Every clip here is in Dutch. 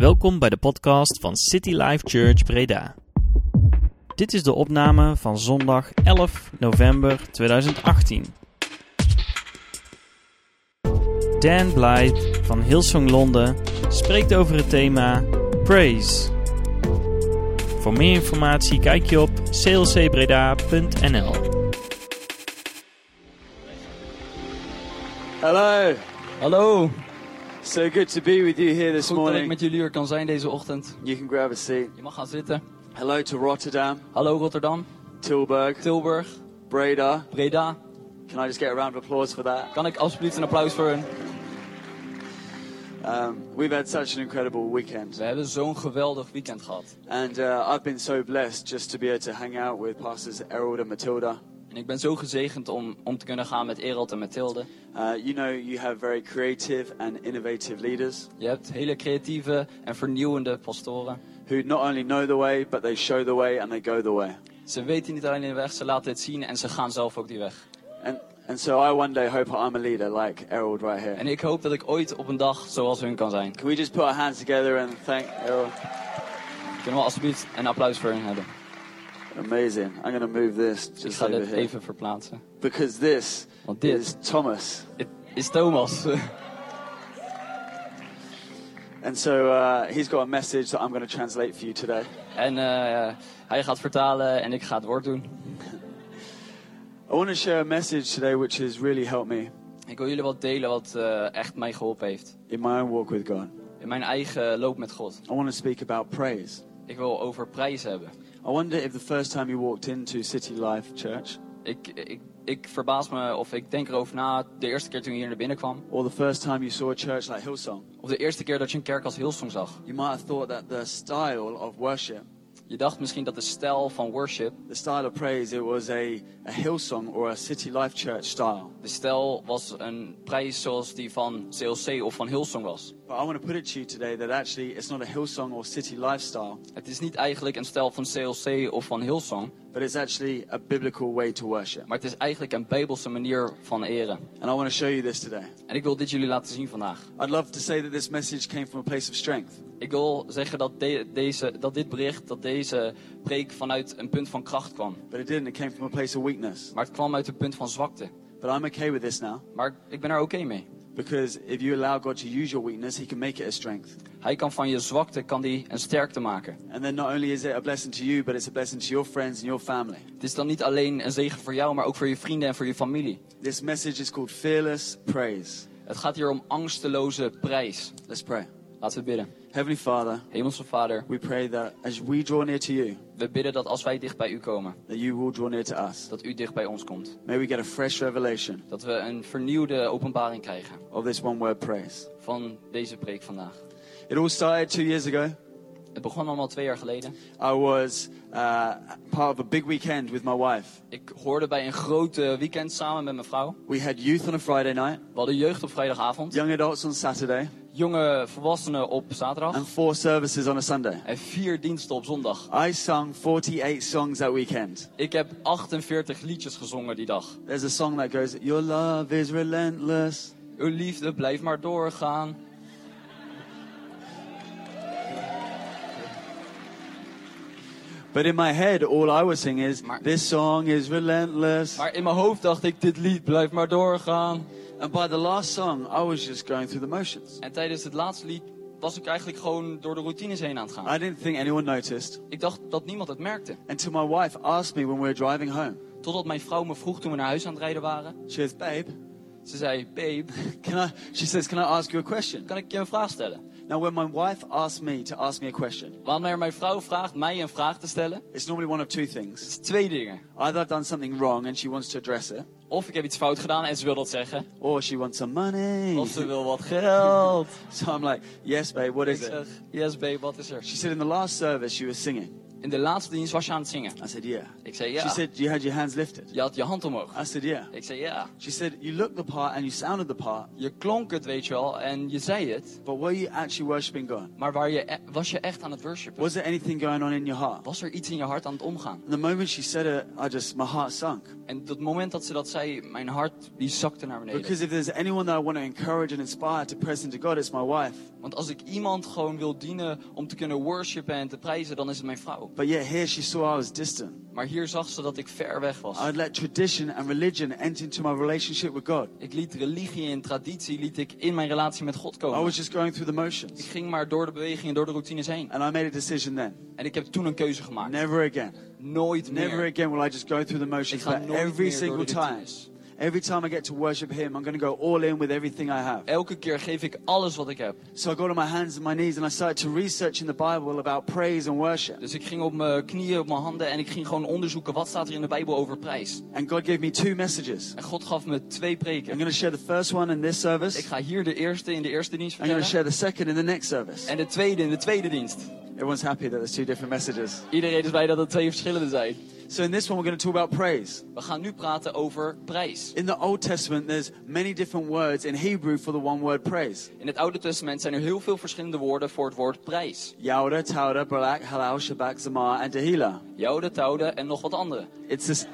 Welkom bij de podcast van City Life Church Breda. Dit is de opname van zondag 11 november 2018. Dan Blythe van Hillsong Londen spreekt over het thema Praise. Voor meer informatie kijk je op clcbreda.nl. Hello. Hallo, So good to be with you here this goed dat ik morning. met jullie hier kan zijn deze ochtend. You can grab a seat. Je mag gaan zitten. Hello to Rotterdam, Hallo Rotterdam, Tilburg, Tilburg, Breda. Breda. Can I just get a round of applause for that? Kan ik alsjeblieft een applaus voor hun? We've had such an incredible weekend. We hebben zo'n geweldig weekend gehad. And I've been so blessed just to be able to hang out with Pastors Errol and Matilda. En ik ben zo gezegend om te kunnen gaan met Erald en Mathilde. You know, you have very creative and innovative leaders Je hebt hele creatieve en vernieuwende pastoren. who not only know the way, but they show the way and they go the way. Ze weten niet alleen de weg, ze laten het zien en ze gaan zelf ook die weg. And so I one day hope I'm a leader like Errol right here. En ik hoop dat ik ooit op een dag zoals hun kan zijn. Can we just put our hands together and thank Errol? Kunnen we alsjeblieft een applaus voor hun hebben? Amazing. I'm going to move this Ik just ga over dit here. even verplaatsen. Because this Want dit is Thomas. is Thomas. And so he's got a message that I'm going to translate for you today. En hij gaat vertalen en ik ga het woord doen. I want to share a message today which has really helped me Ik wil jullie wat delen wat echt mij geholpen heeft. in my own walk with God. In mijn eigen loop met God. I want to speak about praise. Ik wil over prijs hebben. I wonder if the first time you walked into City Life Church, Ik verbaas me of ik denk erover na de eerste keer toen je hier naar binnen kwam. or the first time you saw a church like Hillsong, Of de eerste keer dat je een kerk als Hillsong zag. you might have thought that the style of worship, Je dacht misschien dat de stijl van worship, the style of praise, it was a Hillsong or a City Life Church style. de stijl was een prijs zoals die van CLC of van Hillsong was. But I want to put it to you today that actually it's not a Hillsong or City Lifestyle, Het is niet eigenlijk een stijl van CLC of van Hillsong, but it's actually a biblical way to worship. maar het is eigenlijk een bijbelse manier van eren. And I want to show you this today. En ik wil dit jullie laten zien vandaag. I'd love to say that this message came from a place of strength. Ik wil zeggen dat, dit bericht, dat deze preek vanuit een punt van kracht kwam. But it didn't. It came from a place of weakness. Maar het kwam uit een punt van zwakte. But I'm okay with this now. Maar ik ben er oké mee. Because if you allow God to use your weakness, He can make it a strength. Hij kan van je zwakte een sterkte maken. And then not only is it a blessing to you, but it's a blessing to your friends and your family. Het is dan niet alleen een zegen voor jou, maar ook voor je vrienden en voor je familie. This message is called Fearless Praise. Het gaat hier om angsteloze prijs. Let's pray. Laten we bidden. Heavenly Father, Hemelse Vader, we pray that as we draw near to you, we bidden dat als wij dicht bij u komen, that you will draw near to us. dat u dicht bij ons komt. May we get a fresh revelation Dat we een vernieuwde openbaring krijgen of this one word praise. van deze preek vandaag. It all started 2 years ago. Het begon allemaal 2 jaar geleden. I was part of a big weekend with my wife. Ik hoorde bij een groot weekend samen met mijn vrouw. We had youth on a Friday night, We hadden jeugd op vrijdagavond. young adults on Saturday, Jonge volwassenen op zaterdag. and 4 services on a Sunday. En 4 diensten op zondag. I sung 48 songs that weekend. Ik heb 48 liedjes gezongen die dag. There's a song that goes, your love is relentless. Uw liefde blijft maar doorgaan. But in my head, all I was singing is, this song is relentless. Maar in mijn hoofd dacht ik, dit lied blijft maar doorgaan. And by the last song, I was just going through the motions. En tijdens het laatste lied was ik eigenlijk gewoon door de routines heen aan het gaan. I didn't think anyone noticed Ik dacht dat niemand het merkte. until my wife asked me when we were driving home. Totdat mijn vrouw me vroeg toen we naar huis aan het rijden waren. She says, babe, Ze zei, babe, can I ask you a question? kan ik je een vraag stellen? Now, when my wife asks me to ask me a question, Wanneer mijn vrouw vraagt mij een vraag te stellen, it's normally one of 2 het things. is 2 dingen. Either I've done something wrong and she wants to address it, Of ik heb iets fout gedaan en ze wil dat zeggen. or she wants some money. Of ze wil wat geld. So I'm like, yes, babe, what Ik is it? zeg, yes babe, wat is er? She said in the last service she was singing. In de laatste dienst was je aan het zingen. I said, yeah. Ik zei She ja. said, you had your hands lifted. Je had je hand omhoog. I said, yeah. Ik zei ja. She said, you looked the part and you sounded the part, Je klonk het, weet je wel, en je zei het. but were you actually worshiping God? Maar was je echt aan het worshipen? Was there anything going on in your heart? Was er iets in je hart aan het omgaan? And the moment she said it, my heart sunk. En op het moment dat ze dat zei, mijn hart die zakte naar beneden. Because if there's anyone that I want to encourage and inspire to press into God, it's my wife. Want als ik iemand gewoon wil dienen om te kunnen worshipen en te prijzen, dan is het mijn vrouw. But yet here she saw I was distant. Maar hier zag ze dat ik ver weg was. I'd let tradition and religion enter into my relationship with God. Ik liet religie en traditie in mijn relatie met God I komen. was just going through the Ik motions. ging maar door de bewegingen, door de routines heen. And I made a decision then. En ik heb toen een keuze gemaakt. Never again. Nooit Never meer. again will I just go through the Ik motions. ga But nooit every meer door single de time, routines. every time I get to worship Him, I'm going to go all in with everything I have. Elke keer geef ik alles wat ik heb. So I got on my hands and my knees and I started to research in the Bible about praise and worship. Dus ik ging op mijn knieën, op mijn handen en ik ging gewoon onderzoeken wat staat er in de Bijbel over prijs. And God gave me 2 messages. En God gaf me 2 I'm preken. going to share the first one in this service. Ik ga hier in de eerste dienst I'm going to vertellen. share the second in the next service. En de tweede in de tweede dienst. Everyone's happy that there's 2 different messages. Iedereen is blij dat er 2 verschillende zijn. So in this one, we're going to talk about praise. We gaan nu praten over prijs. In the Old Testament, there's many different words in Hebrew for the one word praise. In het Oude Testament zijn er heel veel verschillende woorden voor het woord prijs. Yauda, Tauda, Balak, Halal, Shabak, Zamar, and Tehillah. Joude, Taude en nog wat andere. It's this.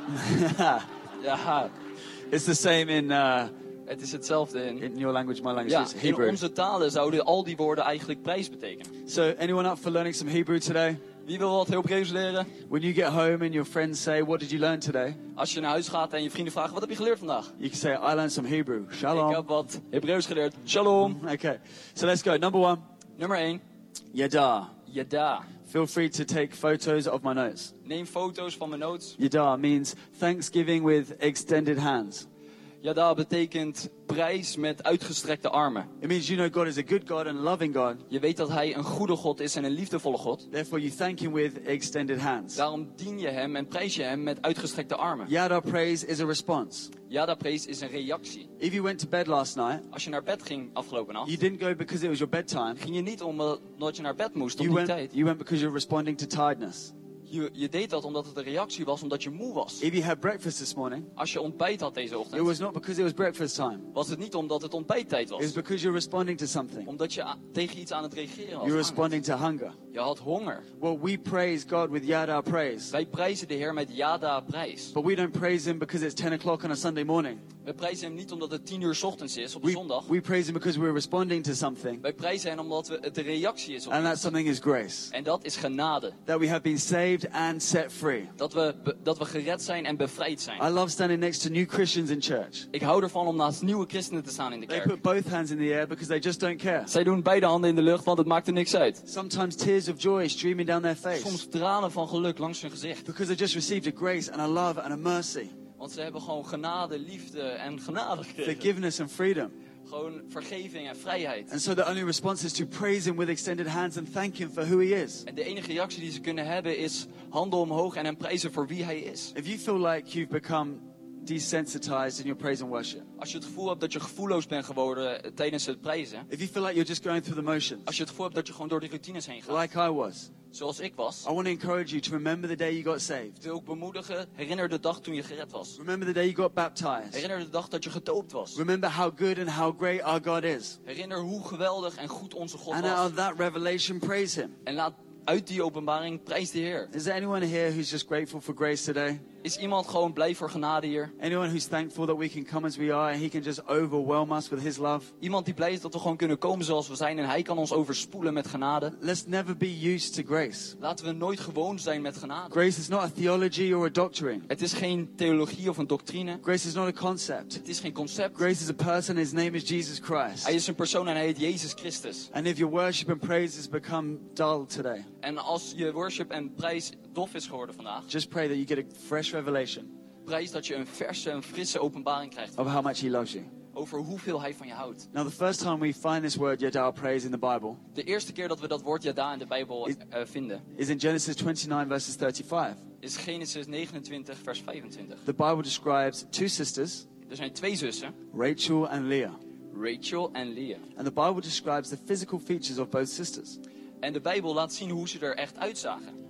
Ja, It's the same in het is hetzelfde in... your language, my language. Ja, It's in Hebrew. onze talen zouden al die woorden eigenlijk prijs betekenen. So, anyone up for learning some Hebrew today? Wie wil wat Hebreeuws leren? When you get home and your friends say, "What did you learn today?" Als je naar huis gaat en je vrienden vragen, wat heb je geleerd vandaag? You can say, "I learned some Hebrew." Ik Shalom. heb wat Hebreeuws geleerd. Shalom. Okay, so let's go. Number 1, Nummer 1. Yada. Yada. Feel free to take photos of my notes. Neem foto's van mijn notes. Yada means thanksgiving with extended hands. Yada betekent prijs met uitgestrekte armen. It means you know God is a good God and a loving God. Je weet dat hij een goede God is en een liefdevolle God. Therefore, you thank Him with extended hands. Daarom dien je hem en prijs je hem met uitgestrekte armen. Yada praise is a response. Yada praise is een reactie. If you went to bed last night, Als je naar bed ging afgelopen nacht, you didn't go because it was your bedtime. ging je niet omdat je naar bed moest op You die went, tijd. you went because you're responding to tiredness. Je deed dat omdat het een reactie was, omdat je moe was. If you had breakfast this morning, Als je ontbijt had deze it ochtend, was not because it was breakfast time. was het niet omdat het ontbijttijd It was was. because you're responding to something. Omdat je tegen iets aan het reageren You're was. responding to hunger. Je had honger. Well, we praise God with yada praise. Wij prijzen de Heer met Yada prijs. But we don't praise Him because it's 10 o'clock on a Sunday morning. We prijzen hem niet omdat het 10 uur 's ochtends is op de zondag. We praise Him because we're responding to something. Wij prijzen hem omdat het de reactie is op And that iets. something is grace. En dat is genade. That we have been saved and set free. Dat we gered zijn en bevrijd zijn. I love standing next to new Christians in church. Ik hou ervan om naast nieuwe christenen te staan in de They kerk. put both hands in the air because they just don't care. Zij doen beide handen in de lucht, want het maakt er niks uit. Sometimes tears of joy streaming down their face. Soms tranen van geluk langs hun gezicht. Because they just received a grace and a love and a mercy. Want ze hebben gewoon genade, liefde en genade gekregen. Forgiveness and freedom. Gewoon vergeving en vrijheid. And so the only response is to praise Him with extended hands and thank Him for who He is. En de enige reactie die ze kunnen hebben is handen omhoog en hem prijzen voor wie hij is. If you feel like you've become desensitized in your praise and worship. Als je het gevoel hebt dat je gevoelloos bent geworden tijdens het prijzen. If you feel like you're just going through the motions. Als je het gevoel hebt dat je gewoon door die routines heen gaat. Like I was. Zoals ik was. I want to encourage you to remember the day you got saved. Wil ik bemoedigen, herinner de dag toen je gered was. Remember the day you got baptized. Herinner de dag dat je gedoopt was. Remember how good and how great our God is. Herinner hoe geweldig en goed onze God And out was. of that revelation, praise Him. En laat uit die openbaring prijs de Heer. Is there anyone here who's just grateful for grace today? Is iemand gewoon blij voor genade hier? Anyone who's thankful that we can come as we are and He can just overwhelm us with His love? Iemand die blij is dat we gewoon kunnen komen zoals we zijn en hij kan ons overspoelen met genade? Let's never be used to grace. Laten we nooit gewoon zijn met genade. Grace is not a theology or a doctrine. Het is geen theologie of een doctrine. Grace is not a concept. Het is geen concept. Grace is a person. His name is Jesus Christ. Hij is een persoon en hij heet Jezus Christus. And if your worship and praise has become dull today, En als je worship en prijs dof is geworden vandaag, just pray that you get a fresh revelation prijs dat je een verse en frisse openbaring krijgt of how much He loves you. over hoeveel hij van je houdt. Now, the first time we find this word yada praise in the Bible De eerste keer dat we dat woord Yada in de Bijbel vinden, is in Genesis 29 verses 35. is Genesis 29 vers 25. The Bible describes 2 sisters, Er zijn 2 zussen, Rachel and Leah. Rachel en Leah. And the Bible describes the physical features of both sisters. En de Bijbel laat zien hoe ze er echt uitzagen.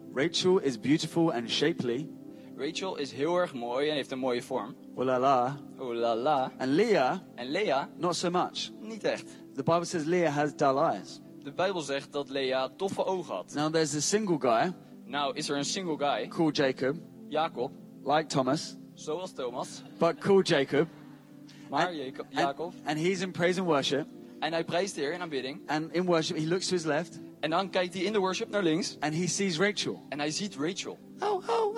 Rachel is beautiful and shapely. Rachel is heel erg mooi en heeft een mooie vorm. Oh la la. Oh la la. And Leah, En Lea, not so much. niet echt. The Bible says Leah has dull eyes. De Bijbel zegt dat Lea doffe ogen had. Now there's a single guy Nou is er een single guy, called Jacob, Jacob, like Thomas, zoals Thomas, but called Jacob. maar Jacob. And he's in praise and worship. En hij prijst de Heer in aanbidding. And in worship, he looks to his left En dan kijkt hij in de worship naar links. and he sees Rachel. En hij ziet Rachel. Oh, oh, oh.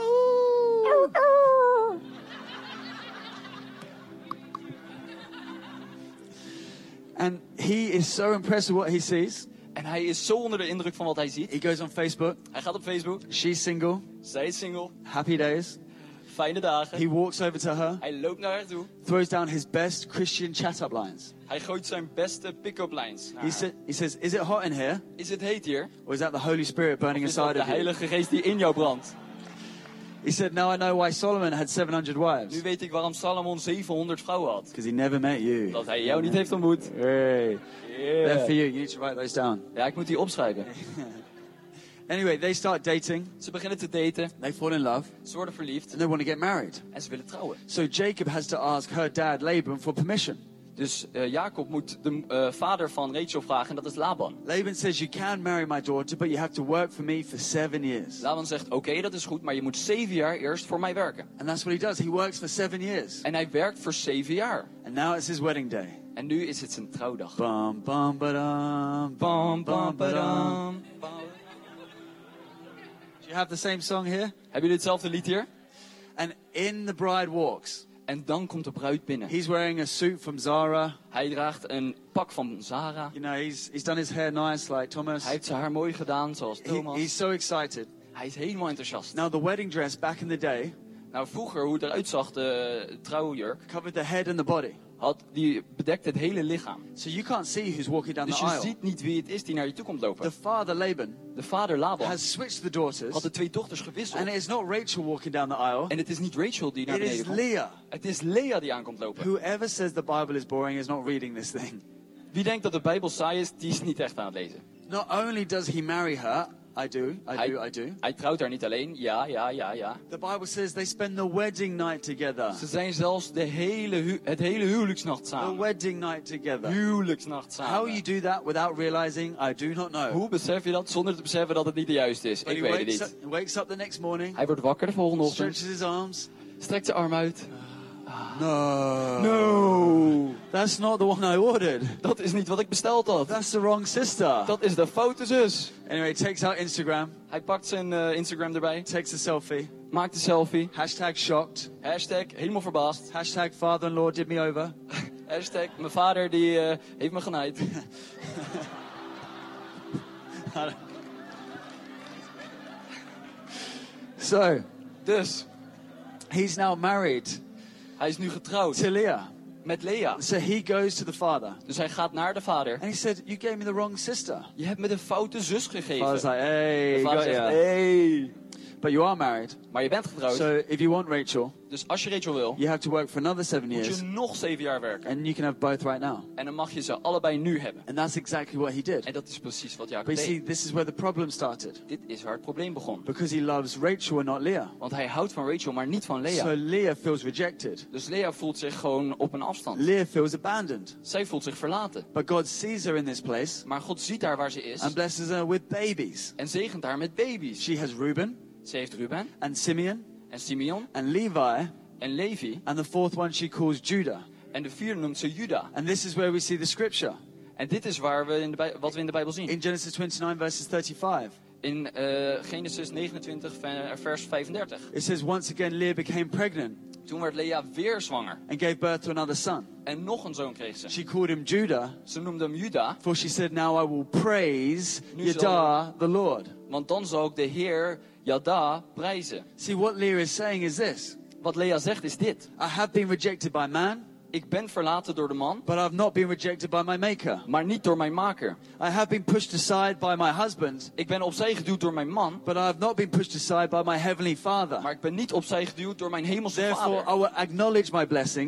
And he is so impressed with what he sees. En hij is zo onder de indruk van wat hij ziet. He goes on Facebook. Hij gaat op Facebook. She's single. Zij is single. Happy days. Fijne dagen. He walks over to her. Hij loopt naar haar toe. Throws down his best Christian chat-up lines. Hij gooit zijn beste pick-up lines naar haar. He says, is it hot in here? Is het heet hier? Or is that the Holy Spirit burning Of is dat inside de of you? Heilige Geest die in jou brandt? He said, now I know why Solomon had 700 wives. Nu weet ik waarom Salomon 700 vrouwen had. Because he never met you. Dat hij jou niet heeft ontmoet. Hey. They're Yeah. for you. You need to write those down. Ja, ik moet die opschrijven. Anyway, they start dating. Ze beginnen te daten. They fall in love. Ze worden verliefd. And they want to get married. En ze willen trouwen. So Jacob has to ask her dad, Laban, for permission. Dus Jacob moet de vader van Rachel vragen. En dat is Laban. Laban says, you can marry my daughter, but you have to work for me for 7 years. Laban zegt, oké, dat is goed. Maar je moet 7 jaar eerst voor mij werken. And that's what he does. He works for 7 years. En hij werkt voor 7 jaar. And now it's his wedding day. En nu is het zijn trouwdag. Bum, bum, ba-dum, Bam, bam, badam. Do you have the same song here? Hebben jullie hetzelfde lied hier? And in the bride walks. En dan komt de bruid binnen. He's wearing a suit from Zara. Hij draagt een pak van Zara. You know, he's done his hair nice like Thomas. Hij heeft zijn haar mooi gedaan, zoals Thomas. He's so excited. Hij is helemaal enthousiast. Now, the wedding dress back in the day Nou, vroeger, hoe het eruit zag, de trouwjurk, covered the head and the body. die bedekt het hele lichaam. So you can't see who's walking down Dus the je aisle. ziet niet wie het is die naar je toe komt lopen. The father, Laban, De vader Laban has switched the had daughters. de 2 dochters gewisseld. And it's not Rachel walking down the aisle. En het is niet Rachel die naar It is beneden komt. Leah. Het is Lea die aankomt lopen. Whoever says the Bible is boring is not reading this thing. Wie denkt dat de Bijbel saai is, die is niet echt aan het lezen. Not only does he marry her, I do. Hij trouwt haar niet alleen. Ja. The Bible says they spend the wedding night together. Ze zijn zelfs het hele huwelijksnacht The samen. wedding night together. Huwelijksnacht How samen. you do that without realizing, I do not know. Hoe besef je dat zonder te beseffen dat het niet de juiste is? But Ik he weet het niet. wakes up the next morning, Hij wordt wakker de volgende ochtend. stretches his arms. Strekt zijn arm uit. No. No. That's not the one I ordered. Dat is niet wat ik besteld had. That's the wrong sister. Dat is de foute zus. Anyway, he takes out Instagram, Hij pakt zijn Instagram erbij. takes a selfie. Maakt een selfie. Hashtag shocked. Hashtag helemaal verbaasd. Hashtag father-in-law did me over. Hashtag mijn vader die heeft me genaaid. So, Dus, he's now married hij is nu getrouwd to Leah. met Lea. So he goes to the father. Dus hij gaat naar de vader. And he said, you gave me the wrong sister. Je hebt me de foute zus gegeven. Father's like, hey, De vader got zegt, ya. hey. But you are married. Maar je bent getrouwd. So if you want Rachel, Dus als je Rachel wil, you have to work for another 7 moet years. je nog 7 jaar werken. And you can have both right now. En dan mag je ze allebei nu hebben. And that's exactly what he did. En dat is precies wat Jacob But you see, deed. this is where the problem started. Dit is waar het probleem begon. Because he loves Rachel and not Leah. Want hij houdt van Rachel, maar niet van Lea. So Leah feels rejected. Dus Lea voelt zich gewoon op een afstand. Leah feels abandoned. Zij voelt zich verlaten. But God sees her in this place Maar God ziet haar waar ze is. and blesses her with babies. En zegent haar met baby's. She has Reuben Ze heeft Ruben and Simeon en Simeon and Levi. en Levi. And the fourth one she calls Judah. En de vierde noemt ze Juda. And this is where we see the scripture. En dit is waar we wat we in de Bijbel zien. In Genesis 29 verses 35. In Genesis 29 vers 35. It says, once again Leah became pregnant Toen werd Lea weer zwanger. and gave birth to another son. En nog een zoon kreeg ze. She called him Judah, Ze noemde hem Juda. for she said, now I will praise Nu Yadah, the Lord. Want dan zal ik de Heer Yada prijzen. See, what Leah is saying is this. Wat Lea zegt is dit. I have been rejected by man, Ik ben verlaten door de man, but I've not been rejected by my maker. maar niet door mijn maker. I have been pushed aside by my husband, Ik ben opzij geduwd door mijn man, but I have not been pushed aside by my heavenly Father. maar ik ben niet opzij geduwd door mijn hemelse Therefore, vader. I will acknowledge my blessings,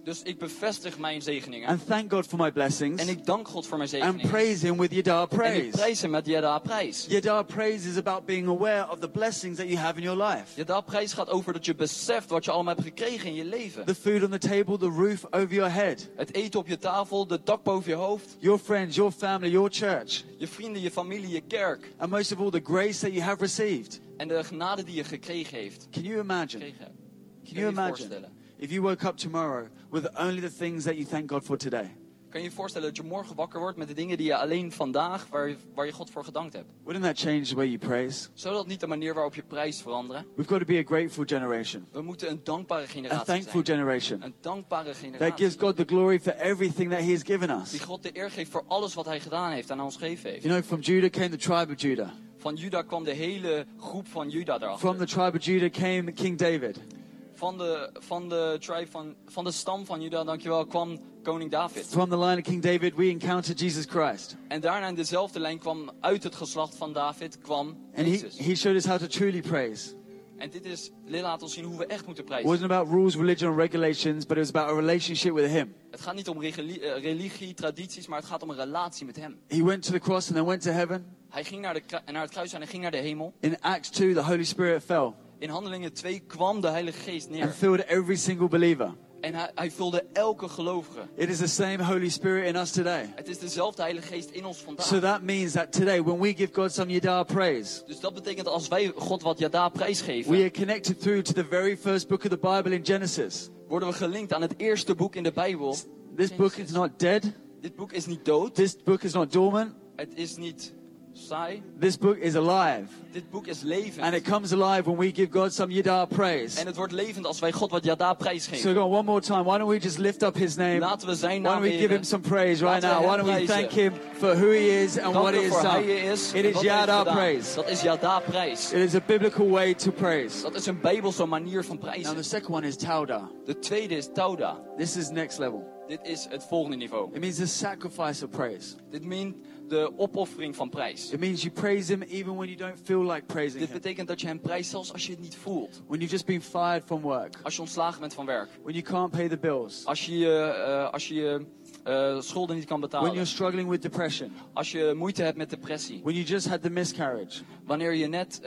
Dus ik bevestig mijn zegeningen. And thank God for my blessings. En ik dank God voor mijn And zegeningen. praise Him with Yada En ik praise. prijs hem met Yada prijs. Yada praise is about being aware of the blessings that you have in your life. Yada prijs gaat over dat je beseft wat je allemaal hebt gekregen in je leven. The food on the table, the roof over your head. Het eten op je tafel, de dak boven je hoofd. Your friends, your family, your church. Je vrienden, je familie, je kerk. And most of all, the grace that you have received. En de genade die je gekregen heeft. Can you imagine? Gekregen hebt. Can you imagine voorstellen? if you woke up tomorrow with only the things that you thank God for today? Kan je je voorstellen dat je morgen wakker wordt met de dingen die je alleen vandaag, waar je God voor gedankt hebt? Wouldn't that change the way you praise? Zou dat niet de manier waarop je prijst veranderen? We've got to be a grateful generation. We moeten een dankbare A generatie thankful zijn. generation. Een dankbare That generatie. gives God the glory for everything that He has given us. Die God de eer geeft voor alles wat hij gedaan heeft en aan ons gegeven heeft. You know, from Judah came the tribe of Judah. Van Juda kwam de hele groep van Juda From erachter. the tribe of Judah came King David. Van de stam van Juda, dankjewel, kwam koning David. From the line of King David, we encountered Jesus Christ. En daarna in dezelfde lijn kwam uit het geslacht van David kwam And Jezus. he showed us how to truly praise. En dit laat ons zien hoe we echt moeten It prijzen. wasn't about rules, religion, or regulations, but it was about a relationship with Him. Het gaat niet om religie, tradities, maar het gaat om een relatie met hem. He went to the cross and then went to heaven. Hij ging naar het kruis en hij ging naar de hemel. In Acts 2, the Holy Spirit fell In Handelingen 2 kwam de Heilige Geest and neer. filled every single believer. En hij vulde elke gelovige. It is the same Holy Spirit in us today. Het is dezelfde Heilige Geest in ons vandaag. So that means that today, when we give God some Yada praise, Dus dat betekent als wij God wat Yada prijsgeven, we are connected through to the very first book of the Bible in Genesis. worden we gelinkt aan het eerste boek in de Bijbel. This book is not dead. Dit boek is niet dood. This book is not dormant. Het is niet saai. This book is alive. Dit boek is levend. And it comes alive when we give God some Yada praise. En het wordt levend als wij God wat Yada prijsgeven. So go on, one more time. Why don't we just lift up His name? Laten we zijn Why naam don't we give Him eren. some praise right Laten we now? hem Why don't we prijzen. thank Him for who He is and what He Dank has voor done? hij is. It en is wat hij heeft Yada gedaan. praise. Dat is Yada prijs. It is a biblical way to praise. Dat is een Bijbelse manier van Now the prijzen. second one is Tauda. De tweede is Tauda. This is next level. Dit is het volgende niveau. It means the sacrifice of praise. Dit meent de opoffering van prijs. It means you praise Him even when you don't feel like praising Dit Him. betekent dat je hem prijst zelfs als je het niet voelt. When you've just been fired from work. Als je ontslagen bent van werk. When you can't pay the bills. Als je schulden niet kan When betalen. you're struggling with depression. Als je moeite hebt met depressie. When you just had the miscarriage. Wanneer je net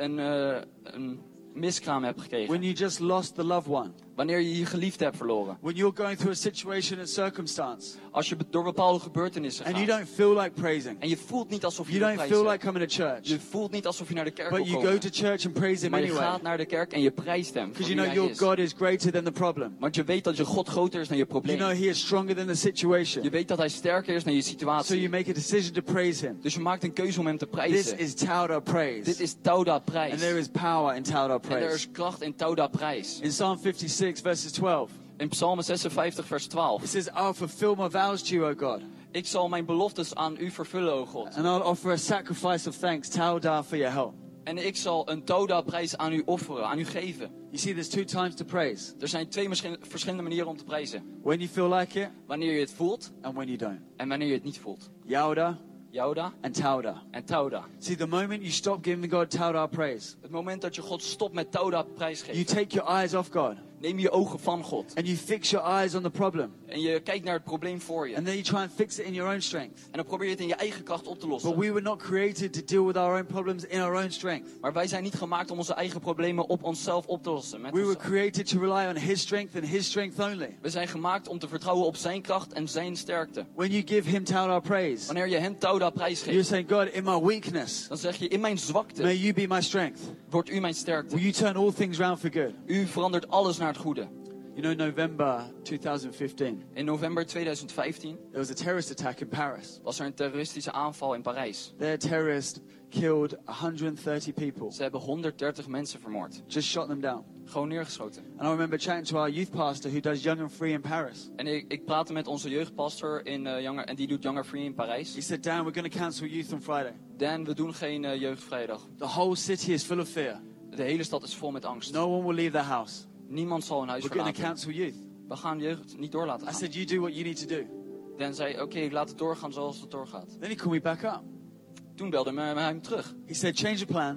een miskraam hebt gekregen. When you just lost the loved one. Wanneer je je geliefde hebt verloren. When you're going through a situation and circumstance. Als je door bepaalde gebeurtenissen And you gaat. don't feel like praising. En je voelt niet alsof je You wil don't feel prijzen. like coming to church. Je voelt niet alsof je naar de kerk wil But you komen. go to church and praise Him Maar je anyway. gaat naar de kerk en je prijst hem. Voor Because you wie know hij your is. God is greater than the problem. Want je weet dat je God groter is dan je You probleem. know He is stronger than the situation. Je weet dat hij sterker is dan je So situatie. you make a decision to praise Him. Dus je maakt een keuze om hem te This prijzen. is Tauda praise. Dit is Tauda And prijs. there is power in Tauda En er praise. is kracht in Tauda prijs. In Psalm 56 verses 12. In Psalm 56 vers 12. It says, I'll fulfill my vows to you, O God. Ik zal mijn beloftes aan u vervullen, o God. And I'll offer a sacrifice of thanks, Tauda, for your help. En ik zal een Tauda prijs aan u offeren, aan u geven. You see, there's two times to praise. Er zijn twee verschillende manieren om te prijzen. When you feel like it Wanneer je het voelt and when you don't. en wanneer je het niet voelt. Yauda Yauda and Tauda. en Tauda. See, the moment you stop giving God Tauda praise, Het moment dat je God stopt met Tauda prijs you geven. take your eyes off God Neem je ogen van God. and you fix your eyes on the problem. En je kijkt naar het probleem voor je. And then you try and fix it in your own strength. En dan probeer je het in je eigen kracht op te But lossen. we were not created to deal with our own problems in our own strength. Maar wij zijn niet gemaakt om onze eigen problemen op onszelf op te lossen. Met We were ons. created to rely on His strength and His strength only. We zijn gemaakt om te vertrouwen op zijn kracht en zijn sterkte. When you give Him Tauda praise, Wanneer je hem Tauda prijs you're geeft, saying, God, in my weakness, dan zeg je in mijn zwakte may you be my strength. wordt u mijn sterkte. Will you turn all things round for good? U verandert alles naar het goede. You know, November 2015, In november 2015 there was a terrorist attack in Paris. was er een terroristische aanval in Parijs. Their terrorist killed 130 people. Ze hebben 130 mensen vermoord. Just shot them down. Gewoon neergeschoten. And I remember chatting to our youth pastor who does Young and Free in Paris. En ik praatte met onze jeugdpastor en die doet Young and Free in Parijs. He said, Dan, we're going to cancel youth on Friday. Dan, we doen geen jeugdvrijdag. The whole city is full of fear. De hele stad is vol met angst. No one will leave their house. Niemand zal een huis We're going to verlaten. cancel youth. We gaan jeugd niet door laten I gaan. said, you do what you need to do. Dan zei oké, ik laat het doorgaan zoals het doorgaat. Then he called me back up. Toen belde hij hem terug. He said, change your plans.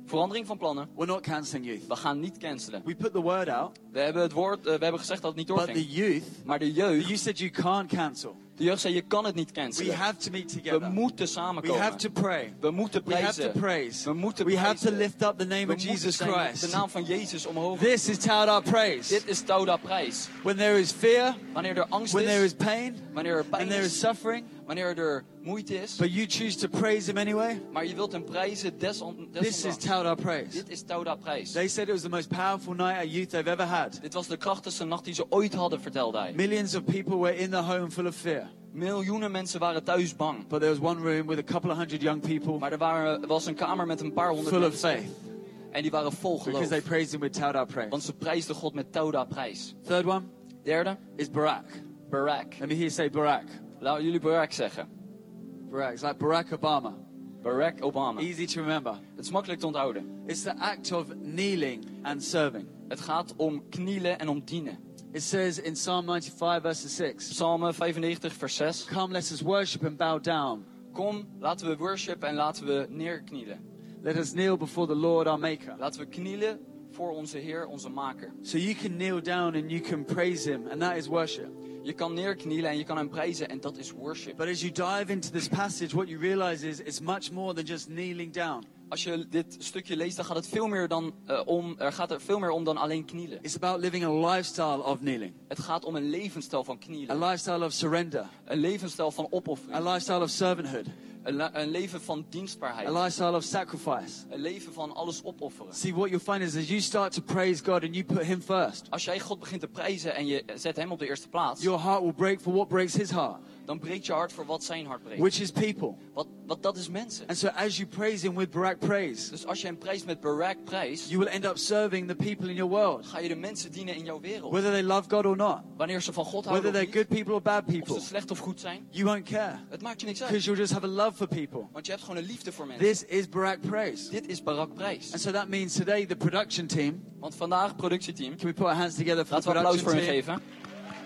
Verandering van plannen. We're not cancelling youth. We gaan niet cancelen. We put the word out. We hebben gezegd dat het niet But the doorging. youth, Maar de jeugd said you can't cancel. De jeugd zei, je kan het niet We cancelen. have to meet We together. moeten We samenkomen. have to pray. We moeten We have prijzen. to praise. We moeten We have to prijzen. lift up the name We of moeten Jesus de Christ. naam van Jezus omhoog. This is Tauda praise. Dit is Tauda prijs. When there is fear, Wanneer er angst when there is, is pain, wanneer er pijn and there is is, suffering, wanneer er moeite is, but you choose to praise Him anyway, maar je wilt hem prijzen this is desondanks. Tauda praise. Dit is Tauda prijs. They said it was the most powerful night at youth they've ever had. Dit was de krachtigste nacht die ze ooit hadden, vertelde hij. Millions of people were in the home full of fear. Miljoenen mensen waren thuis bang. But there was one room with a couple of hundred young people Maar er was een kamer met een paar honderd full of mensen. faith En die waren vol because geloof. they praised Him with Tauda Want praise. ze prijsden God met Tauda prijs. Third one Derde, is Barak. Barak. Let me hear you say Barak. Laten jullie Barak zeggen. Barak. It's like Barack Obama. Barack Obama. Easy to remember. Het is makkelijk te onthouden. It's the act of kneeling and serving. Het gaat om knielen en om dienen. It says in Psalm 95 verse 6, Psalm 95 vers 6. come, let us worship and bow down. Kom, laten we worshipen en laten we neerknielen. Let us kneel before the Lord our Maker. Laten we knielen voor onze Heer, onze Maker. So you can kneel down and you can praise Him, and that is worship. Je kan neerknielen en je kan hem prijzen en dat is worship. But as you dive into this passage, what you realize is it's much more than just kneeling down. Als je dit stukje leest, dan gaat het veel meer gaat er veel meer om dan alleen knielen. It's about living a lifestyle of kneeling, Het gaat om een levensstijl van a knielen. lifestyle of surrender, Een levensstijl van a opoffering. lifestyle of servanthood, Een leven van dienstbaarheid. a lifestyle of sacrifice. Een leven van alles opofferen. See, what you'll find is as you start to praise God and you put Him first, Als jij God begint te prijzen en je zet hem op de eerste plaats, your heart will break for what breaks His heart, dan breekt je hart voor wat zijn hart breekt. which is people. Wat dat is mensen. And so as you praise Him with Barak praise, Dus als je hem prijst met Barak prijs, you will end up serving the people in your world, ga je de mensen dienen in jouw wereld. whether they love God or not, Wanneer ze van God whether houden of they're niet, good people or bad of people. ze slecht of goed zijn, You won't care het maakt je niks uit. because you'll just have a love for people. Want je hebt gewoon een liefde voor mensen. This is Barak praise. Dit is Barak prijs. And so that means today the production team, Want vandaag, productieteam, can we put our hands together for the laten we applaus voor production hen team? geven.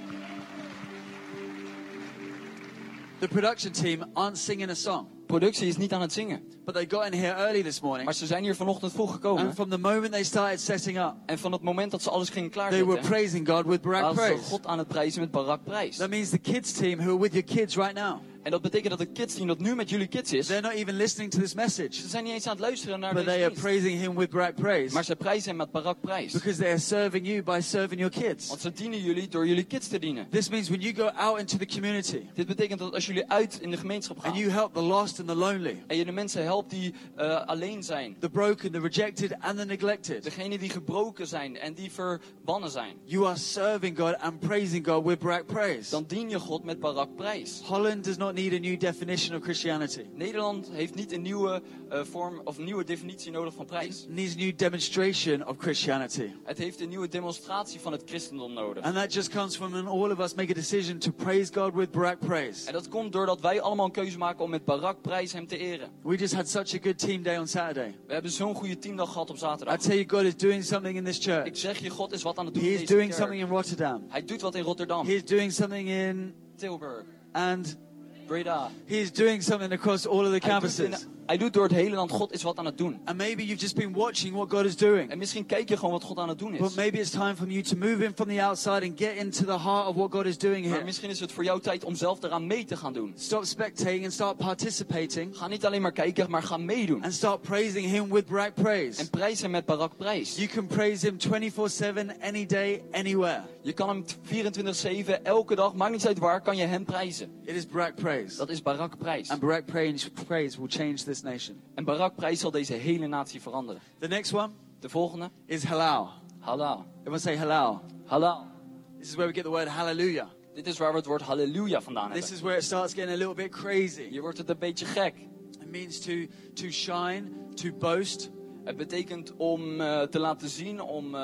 The production team aren't singing a song, Productie is niet aan het zingen. but they got in here early this morning. Maar ze zijn hier vanochtend vroeg And gekomen. from the moment they started setting up, En van het moment dat ze alles gingen they were klaarzetten, praising God with Barak waren ze praise. God aan het prijzen met Barak prijs. That means the kids team who are with your kids right now, En dat betekent dat de kids team dat nu met jullie kids is, they're not even listening to this message, ze zijn niet eens aan het luisteren naar but they deze are dienst. praising Him with Barak praise Maar ze prijzen hem met Barak prijs. because they are serving you by serving your kids. Want ze dienen jullie door jullie kids te dienen. This means when you go out into the community Dit betekent dat als jullie uit in de gemeenschap and gaan you help the lost and the lonely, en je de mensen helpt die alleen zijn, the broken, the rejected and the neglected, degenen die gebroken zijn en die verbannen zijn, you are serving God and praising God with Barak praise. dan dien je God met Barak prijs. Holland does not need a new definition of Christianity. Nederland heeft niet een nieuwe vorm of een nieuwe definitie nodig van prijs. It needs a new demonstration of Christianity. Het heeft een nieuwe demonstratie van het christendom nodig. And that just comes from when all of us make a decision to praise God with Barak praise. En dat komt doordat wij allemaal een keuze maken om met Barak prijs hem te eren. We just had such a good team day on Saturday. We hebben zo'n goede teamdag gehad op I zaterdag. tell you, God is doing something in this Ik church. zeg je, God is wat aan het doen He in is deze doing kerk. something in Rotterdam. Hij doet wat in Rotterdam, He is doing something in Tilburg, and Breda. He is doing something across all of the campuses. Hij doet door het hele land, God is wat aan het doen. And maybe you've just been watching what God is doing. En misschien kijk je gewoon wat God aan het doen But is. maybe it's time for you to move in from the outside and get into the heart of what God is doing Maar here. misschien is het voor jou tijd om zelf eraan mee te gaan doen. Stop spectating and start participating Ga niet alleen maar kijken, maar ga meedoen. and start praising Him with Barak praise. En prijs hem met Barak prijs. You can praise Him 24/7, any day, anywhere. Je kan hem 24/7, elke dag, maakt niet uit waar, kan je hem prijzen. It is Barak praise. Dat is Barak prijs. And Barak praise will change this nation. En Barak prijs zal deze hele natie veranderen. The next one De volgende, is halal. halal. Everyone say halal. Halal. This is where we get the word hallelujah. Dit is waar we het woord halleluja vandaan This hebben. is where it starts getting a little bit crazy. Hier wordt het een beetje gek. It means to shine, to boast, Het betekent om te laten zien, om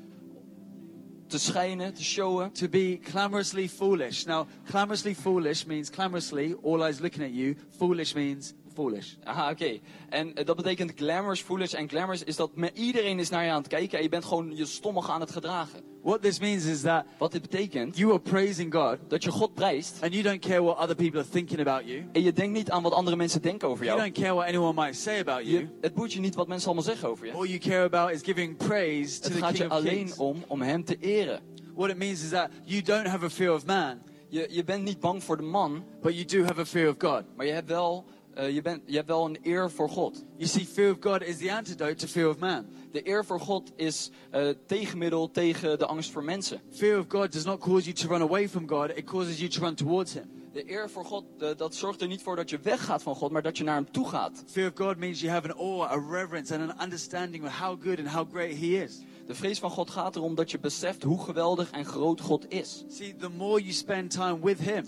te schijnen, te showen. to be clamorously foolish. Now, clamorously foolish means clamorously, all eyes looking at you. Foolish means foolish. Aha, oké. En dat betekent glamorous, foolish. En glamorous is dat iedereen is naar je aan het kijken en je bent gewoon je stommig aan het gedragen. What this means is that Wat dit betekent, you are praising God dat je God prijst and you don't care what other people are thinking about you. en je denkt niet aan wat andere mensen denken over You jou. don't care what anyone might say about you. Het boeit je niet wat mensen allemaal zeggen over je. All you care about is giving praise to Het the gaat King je of alleen Kings. om hem te eren. What it means is that you don't have a fear of man, Je bent niet bang voor de man, but you do have a fear of God. maar je hebt wel een eer voor God. You see, fear of God is the antidote to fear of man. De eer voor God is tegenmiddel tegen de angst voor mensen. Fear of God does not cause you to run away from God, it causes you to run towards Him. De eer voor God, dat zorgt er niet voor dat je weggaat van God, maar dat je naar hem toe gaat. Fear of God means you have an awe, a reverence and an understanding of how good and how great He is. De vrees van God gaat erom dat je beseft hoe geweldig en groot God is. See, the more you spend time with Him,